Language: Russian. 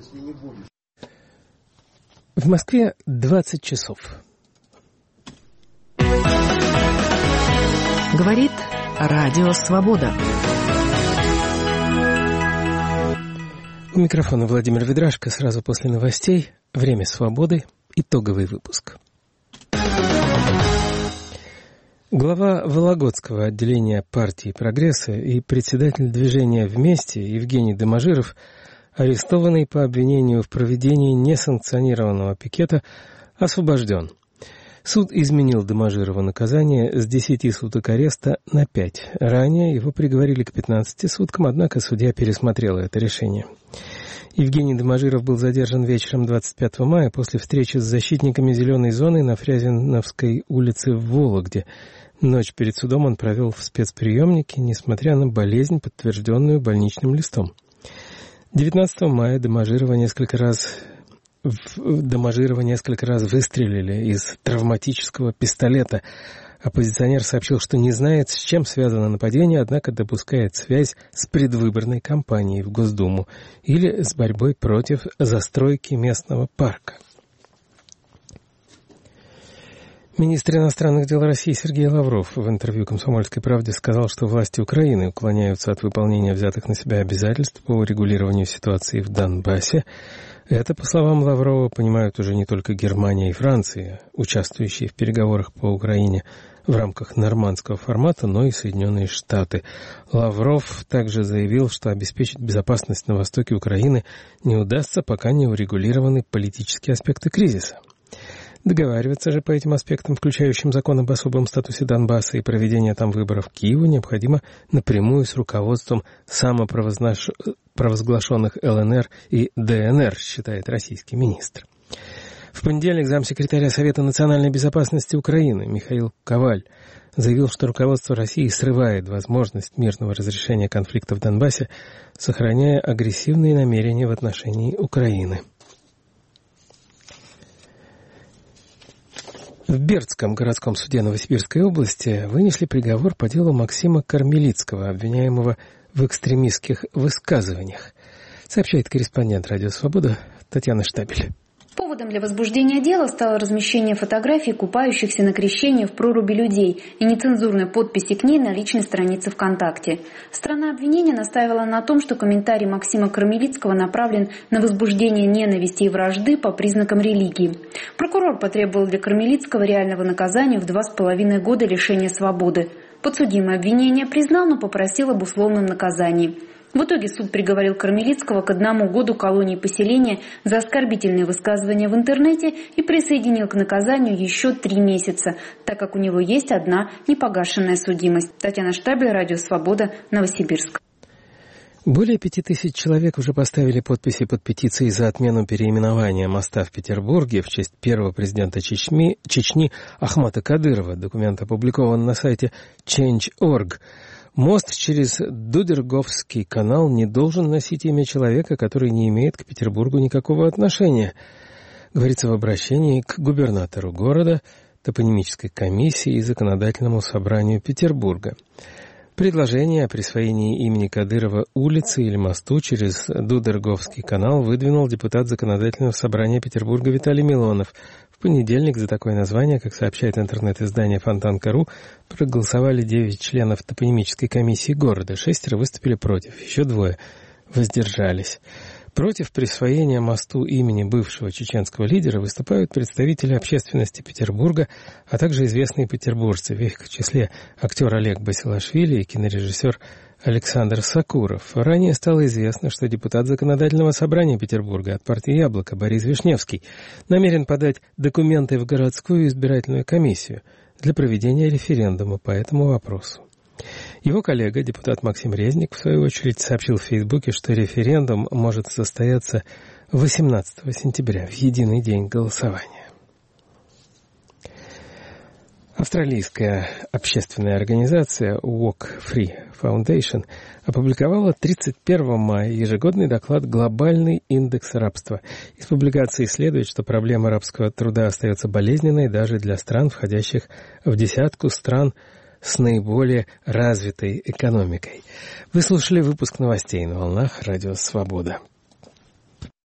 В Москве 20 часов. Говорит Радио Свобода. У микрофона Владимир Ведрашко. Сразу после новостей «Время свободы». Итоговый выпуск. Глава Вологодского отделения партии «Прогресса» и председатель движения «Вместе» Евгений Домажиров, арестованный по обвинению в проведении несанкционированного пикета, освобожден. Суд изменил Домажирову наказание с 10 суток ареста на 5. Ранее его приговорили к 15 суткам, однако судья пересмотрела это решение. Евгений Домажиров был задержан вечером 25 мая после встречи с защитниками «Зеленой зоны» на Фрязиновской улице в Вологде. Ночь перед судом он провел в спецприемнике, несмотря на болезнь, подтвержденную больничным листом. 19 мая Домажирова несколько раз выстрелили из травматического пистолета. Оппозиционер сообщил, что не знает, с чем связано нападение, однако допускает связь с предвыборной кампанией в Госдуму или с борьбой против застройки местного парка. Министр иностранных дел России Сергей Лавров в интервью «Комсомольской правде» сказал, что власти Украины уклоняются от выполнения взятых на себя обязательств по урегулированию ситуации в Донбассе. Это, по словам Лаврова, понимают уже не только Германия и Франция, участвующие в переговорах по Украине в рамках нормандского формата, но и Соединенные Штаты. Лавров также заявил, что обеспечить безопасность на востоке Украины не удастся, пока не урегулированы политические аспекты кризиса. Договариваться же по этим аспектам, включающим закон об особом статусе Донбасса и проведение там выборов Киеву, необходимо напрямую с руководством самопровозглашенных ЛНР и ДНР, считает российский министр. В понедельник замсекретаря Совета национальной безопасности Украины Михаил Коваль заявил, что руководство России срывает возможность мирного разрешения конфликта в Донбассе, сохраняя агрессивные намерения в отношении Украины. В Бердском городском суде Новосибирской области вынесли приговор по делу Максима Кармелицкого, обвиняемого в экстремистских высказываниях, сообщает корреспондент «Радио Свобода» Татьяна Штабель. Поводом для возбуждения дела стало размещение фотографий купающихся на крещении в проруби людей и нецензурной подписи к ней на личной странице ВКонтакте. Сторона обвинения настаивала на том, что комментарий Максима Кармелицкого направлен на возбуждение ненависти и вражды по признакам религии. Прокурор потребовал для Кармелицкого реального наказания в 2,5 года лишения свободы. Подсудимый обвинение признал, но попросил об условном наказании. В итоге суд приговорил Кармелицкого к 1 году колонии поселения за оскорбительные высказывания в интернете и присоединил к наказанию еще 3 месяца, так как у него есть одна непогашенная судимость. Татьяна Штабель, Радио Свобода, Новосибирск. Более 5000 человек уже поставили подписи под петицией за отмену переименования моста в Петербурге в честь первого президента Чечни Ахмата Кадырова. Документ опубликован на сайте Change.org. Мост через Дудерговский канал не должен носить имя человека, который не имеет к Петербургу никакого отношения, говорится в обращении к губернатору города, топонимической комиссии и законодательному собранию Петербурга. Предложение о присвоении имени Кадырова улице или мосту через Дудерговский канал выдвинул депутат Законодательного собрания Петербурга Виталий Милонов. В понедельник за такое название, как сообщает интернет-издание Фонтанка.ру, проголосовали 9 членов топонимической комиссии города. 6 выступили против, еще 2 воздержались. Против присвоения мосту имени бывшего чеченского лидера выступают представители общественности Петербурга, а также известные петербуржцы, в их числе актер Олег Басилашвили и кинорежиссер Александр Сакуров. Ранее стало известно, что депутат Законодательного собрания Петербурга от партии «Яблоко» Борис Вишневский намерен подать документы в городскую избирательную комиссию для проведения референдума по этому вопросу. Его коллега, депутат Максим Резник, в свою очередь сообщил в Фейсбуке, что референдум может состояться 18 сентября, в единый день голосования. Австралийская общественная организация Walk Free Foundation опубликовала 31 мая ежегодный доклад «Глобальный индекс рабства». Из публикации следует, что проблема рабского труда остается болезненной даже для стран, входящих в десятку стран с наиболее развитой экономикой. Вы слушали выпуск новостей на волнах Радио Свобода.